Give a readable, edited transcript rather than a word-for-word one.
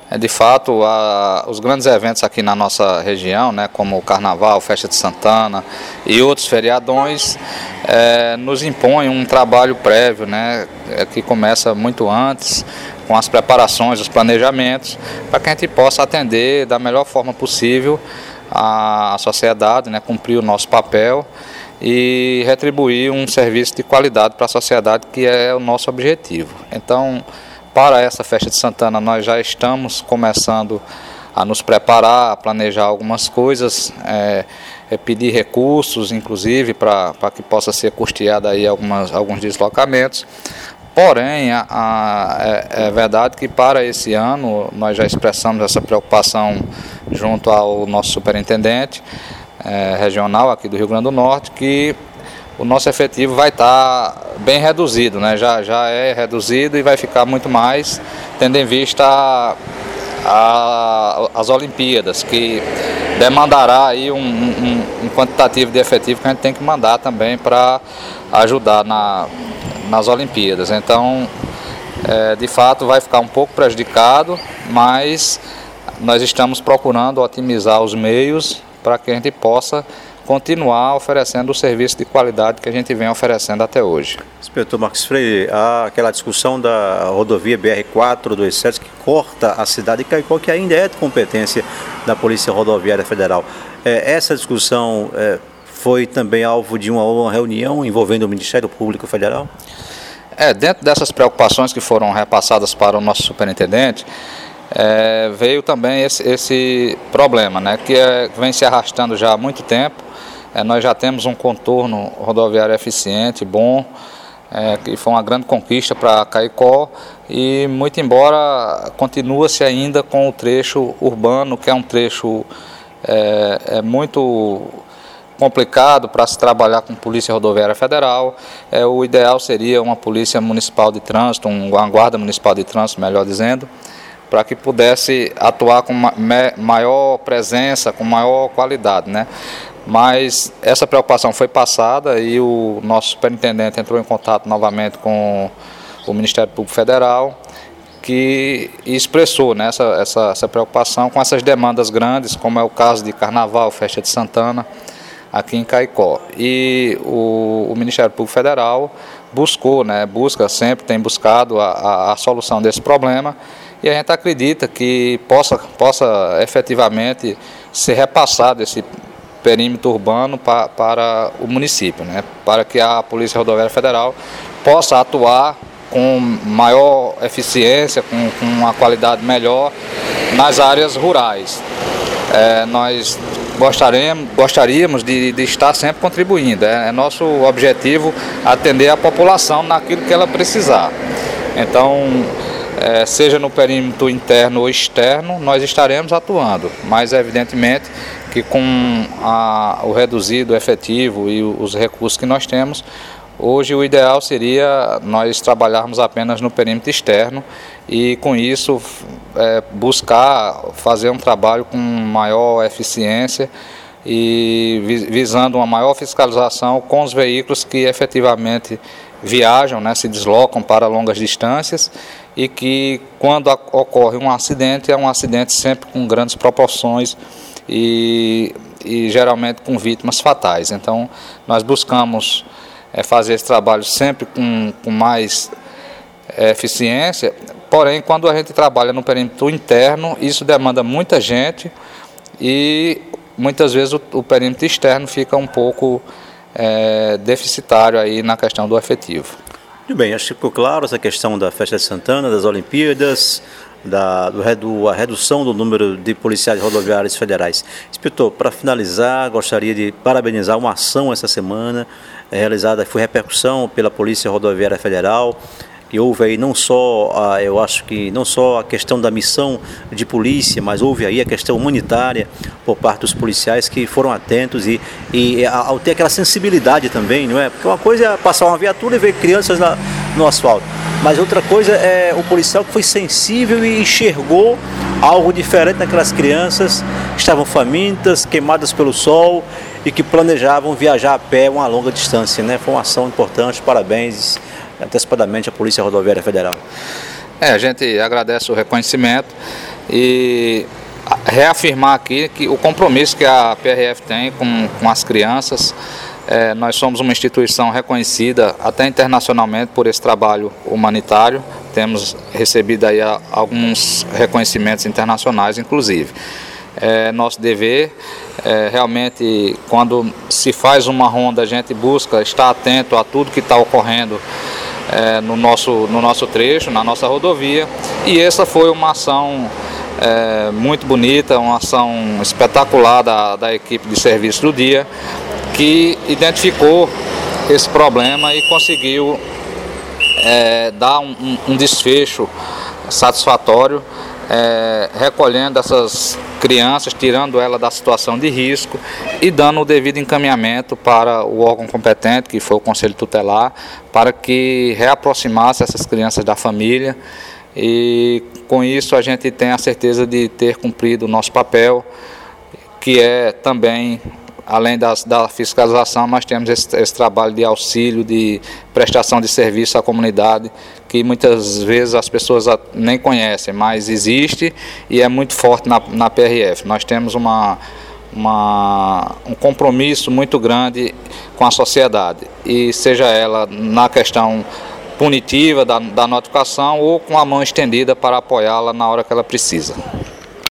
De fato, os grandes eventos aqui na nossa região, né, como o Carnaval, Festa de Santana e outros feriadões, nos impõem um trabalho prévio, né, que começa muito antes, com as preparações, os planejamentos, para que a gente possa atender da melhor forma possível a sociedade, né, cumprir o nosso papel e retribuir um serviço de qualidade para a sociedade, que é o nosso objetivo. Então, para essa Festa de Santana, nós já estamos começando a nos preparar, a planejar algumas coisas, pedir recursos, inclusive, para que possa ser custeado aí alguns deslocamentos. Porém, é verdade que para esse ano nós já expressamos essa preocupação junto ao nosso superintendente regional aqui do Rio Grande do Norte, que o nosso efetivo vai estar bem reduzido, né? Já é reduzido e vai ficar muito mais, tendo em vista as Olimpíadas, que demandará aí um quantitativo de efetivo que a gente tem que mandar também para ajudar nas Olimpíadas. Então, de fato, vai ficar um pouco prejudicado, mas nós estamos procurando otimizar os meios para que a gente possa continuar oferecendo o serviço de qualidade que a gente vem oferecendo até hoje. Inspetor Marcos Freire, há aquela discussão da rodovia BR-427 que corta a cidade de Caicó, que ainda é de competência da Polícia Rodoviária Federal. Essa discussão foi também alvo de uma reunião envolvendo o Ministério Público Federal? Dentro dessas preocupações que foram repassadas para o nosso superintendente, veio também esse problema, né, que vem se arrastando já há muito tempo. Nós já temos um contorno rodoviário eficiente, bom, que foi uma grande conquista para Caicó, e muito embora continua-se ainda com o trecho urbano, que é um trecho muito complicado para se trabalhar com Polícia Rodoviária Federal. O ideal seria uma Polícia Municipal de Trânsito, uma Guarda Municipal de Trânsito, melhor dizendo, para que pudesse atuar com maior presença, com maior qualidade, né? Mas essa preocupação foi passada e o nosso superintendente entrou em contato novamente com o Ministério Público Federal, que expressou, né, essa preocupação com essas demandas grandes, como é o caso de Carnaval, Festa de Santana, aqui em Caicó. E o Ministério Público Federal sempre tem buscado a solução desse problema, e a gente acredita que possa efetivamente ser repassado esse perímetro urbano para o município, né, para que a Polícia Rodoviária Federal possa atuar com maior eficiência, com uma qualidade melhor nas áreas rurais. Nós gostaríamos de estar sempre contribuindo. É nosso objetivo atender a população naquilo que ela precisar. Então, seja no perímetro interno ou externo, nós estaremos atuando, mas evidentemente que com o reduzido efetivo e os recursos que nós temos, hoje o ideal seria nós trabalharmos apenas no perímetro externo e com isso buscar fazer um trabalho com maior eficiência e visando uma maior fiscalização com os veículos que efetivamente viajam, né, se deslocam para longas distâncias, e que quando ocorre um acidente, é um acidente sempre com grandes proporções e geralmente com vítimas fatais. Então nós buscamos fazer esse trabalho sempre com mais eficiência, porém quando a gente trabalha no perímetro interno, isso demanda muita gente e muitas vezes o perímetro externo fica um pouco deficitário aí na questão do efetivo. Muito bem, acho que ficou claro essa questão da Festa de Santana, das Olimpíadas, da redução do número de policiais rodoviários federais. Inspetor, para finalizar, gostaria de parabenizar uma ação essa semana realizada, foi repercussão pela Polícia Rodoviária Federal, que houve aí não só, eu acho que não só a questão da missão de polícia, mas houve aí a questão humanitária por parte dos policiais que foram atentos e ao ter aquela sensibilidade também, não é? Porque uma coisa é passar uma viatura e ver crianças no asfalto, mas outra coisa é o policial que foi sensível e enxergou algo diferente naquelas crianças que estavam famintas, queimadas pelo sol e que planejavam viajar a pé uma longa distância, né? Foi uma ação importante, parabéns antecipadamente à Polícia Rodoviária Federal. A gente agradece o reconhecimento e reafirmar aqui que o compromisso que a PRF tem com as crianças. Nós somos uma instituição reconhecida até internacionalmente por esse trabalho humanitário. Temos recebido aí alguns reconhecimentos internacionais, inclusive. Nosso dever, realmente, quando se faz uma ronda, a gente busca estar atento a tudo que está ocorrendo no nosso trecho, na nossa rodovia. E essa foi uma ação muito bonita, uma ação espetacular da equipe de serviço do dia, que identificou esse problema e conseguiu dar um desfecho satisfatório, recolhendo essas crianças, tirando ela da situação de risco e dando o devido encaminhamento para o órgão competente, que foi o Conselho Tutelar, para que reaproximasse essas crianças da família. E com isso a gente tem a certeza de ter cumprido o nosso papel, que é também, além da fiscalização, nós temos esse trabalho de auxílio, de prestação de serviço à comunidade, que muitas vezes as pessoas nem conhecem, mas existe e é muito forte na PRF. Nós temos um compromisso muito grande com a sociedade, e seja ela na questão punitiva da notificação ou com a mão estendida para apoiá-la na hora que ela precisa.